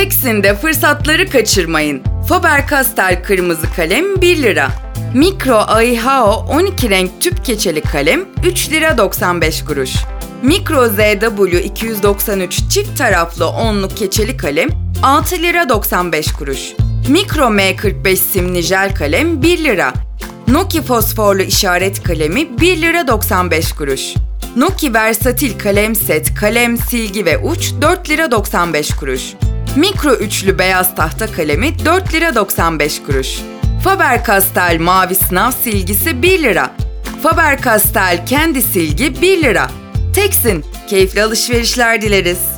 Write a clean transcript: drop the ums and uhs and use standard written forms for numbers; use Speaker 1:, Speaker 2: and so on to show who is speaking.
Speaker 1: Teksin'de fırsatları kaçırmayın. Faber-Castell kırmızı kalem 1 lira. Mikro Aihao 12 renk tüp keçeli kalem 3 lira 95 kuruş. Mikro ZW 293 çift taraflı onluk keçeli kalem 6 lira 95 kuruş. Mikro M45 simli jel kalem 1 lira. Noki fosforlu işaret kalemi 1 lira 95 kuruş. Noki versatil kalem set, kalem, silgi ve uç 4 lira 95 kuruş. Mikro üçlü beyaz tahta kalemi 4 lira 95 kuruş. Faber-Castell mavi sınav silgisi 1 lira. Faber-Castell kendi silgi 1 lira. Teksin, keyifli alışverişler dileriz.